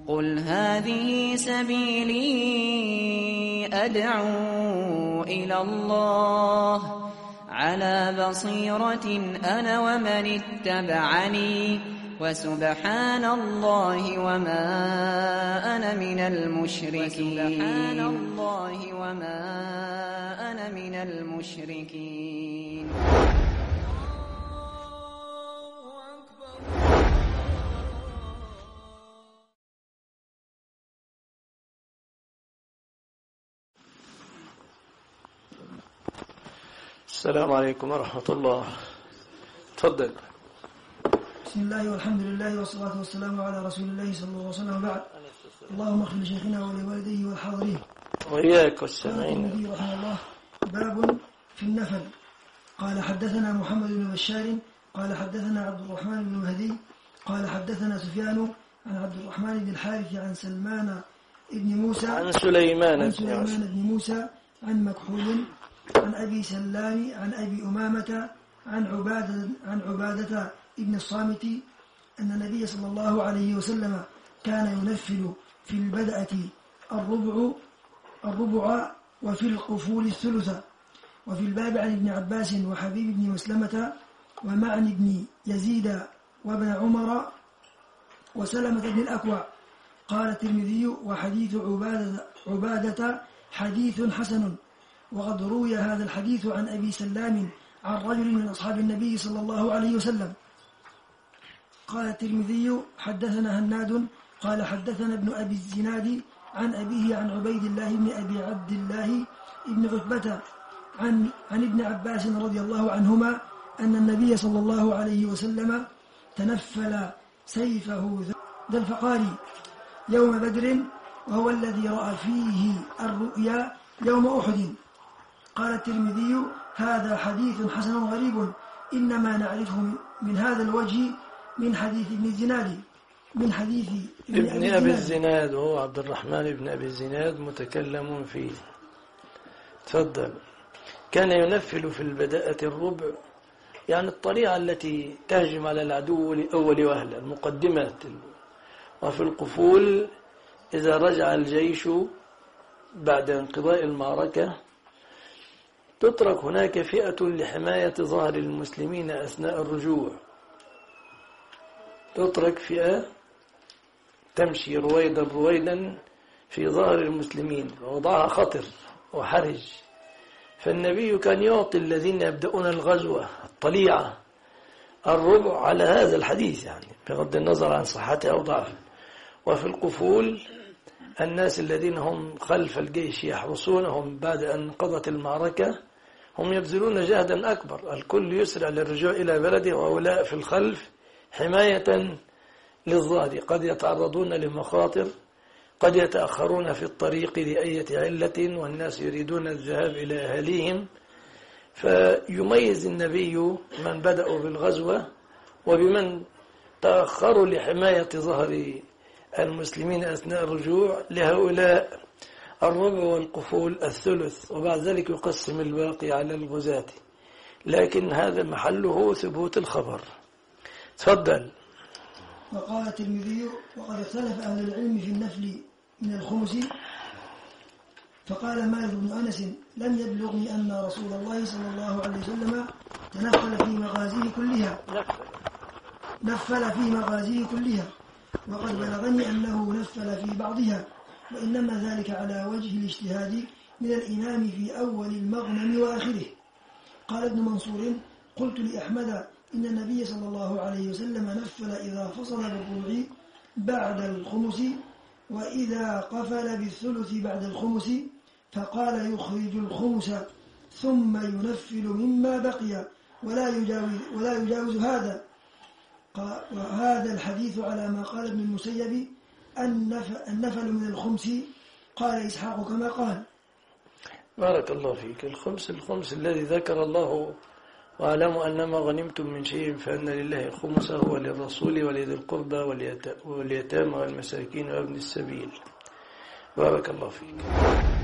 قل هذه سبيلي أدعو إلى الله على بصيرة أنا ومن اتبعني وسبحان الله وما أنا من المشركين. السلام عليكم ورحمة الله. تفضل. بسم الله والحمد لله والصلاة والسلام على رسول الله صلى الله عليه وسلم. بعد، اللهم اغفر لشيخنا ولوالديه والحاضرين وإياك والسامعين. قال رحمه الله: باب في النفل. قال حدثنا محمد بن بشار قال حدثنا عبد الرحمن بن مهدي قال حدثنا سفيان عن عبد الرحمن بن الحارث عن سلمان بن موسى عن سليمان بن موسى عن مكحول عن أبي سلام عن أبي أمامة عن عبادة ابن الصامت أن النبي صلى الله عليه وسلم كان ينفل في البدأة الربع وفي القفول الثلث. وفي الباب عن ابن عباس وحبيب بن مسلمة ومعن بن يزيد وابن عمر وسلمة بن الأكوع. قال الترمذي: وحديث عبادة حديث حسن. وقد روي هذا الحديث عن أبي سلام عن رجل من أصحاب النبي صلى الله عليه وسلم. قال الترمذي: حدثنا هناد قال حدثنا ابن أبي الزناد عن أبيه عن عبيد الله بن أبي عبد الله بن عتبة عن ابن عباس رضي الله عنهما أن النبي صلى الله عليه وسلم تنفل سيفه ذا الفقار يوم بدر، وهو الذي رأى فيه الرؤيا يوم أحد. قال الترمذي: هذا حديث حسن غريب، إنما نعرفه من هذا الوجه من حديث ابن الزناد من حديث ابن أبي الزناد، وهو عبد الرحمن بن أبي الزناد متكلم فيه. تفضل. كان ينفل في البداءة الربع، يعني الطريقة التي تهجم على العدو لأول وهلة، المقدمات. وفي القفول إذا رجع الجيش بعد انقضاء المعركة تترك هناك فئة لحماية ظهر المسلمين أثناء الرجوع. تترك فئة تمشي رويدا في ظهر المسلمين، ووضعها خطر وحرج. فالنبي كان يعطي الذين يبدأون الغزوة الطليعة الربع على هذا الحديث، يعني بغض النظر عن صحته أو ضعفه. وفي القفول الناس الذين هم خلف الجيش يحرسونهم بعد أن انقضت المعركة هم يبذلون جهدا أكبر، الكل يسرع للرجوع إلى بلده، وهؤلاء في الخلف حماية للظهر. قد يتعرضون لمخاطر، قد يتأخرون في الطريق لأية علة، والناس يريدون الذهاب إلى أهاليهم. فيميز النبي من بدأوا بالغزوة وبمن تأخروا لحماية ظهر المسلمين أثناء الرجوع. لهؤلاء الربع والقفول الثلث، وبعد ذلك يقسم الباقي على الغزاة، لكن هذا محله ثبوت الخبر. تفضل. وقال الترمذي: وقد اختلف أهل العلم في النفل من الخمس. فقال مالك بن أنس: لم يبلغني أن رسول الله صلى الله عليه وسلم نفل في مغازيه كلها، وقد بلغني أنه نفل في بعضها، وإنما ذلك على وجه الاجتهاد من الإمام في أول المغنم وآخره. قال ابن منصور: قلت لأحمد: إن النبي صلى الله عليه وسلم نفل إذا فصل بالربع بعد الخمس، وإذا قفل بالثلث بعد الخمس، فقال: يخرج الخمس ثم ينفل مما بقي ولا يجاوز هذا. وهذا الحديث على ما قال ابن المسيب: النفل من الخمس. قال إسحاق كما قال. بارك الله فيك. الخمس الذي ذكر الله: واعلموا أنما غنمتم من شيء فأن لله خمسه وللرسول ولذي القربى واليتامى والمساكين وابن السبيل. بارك الله فيك.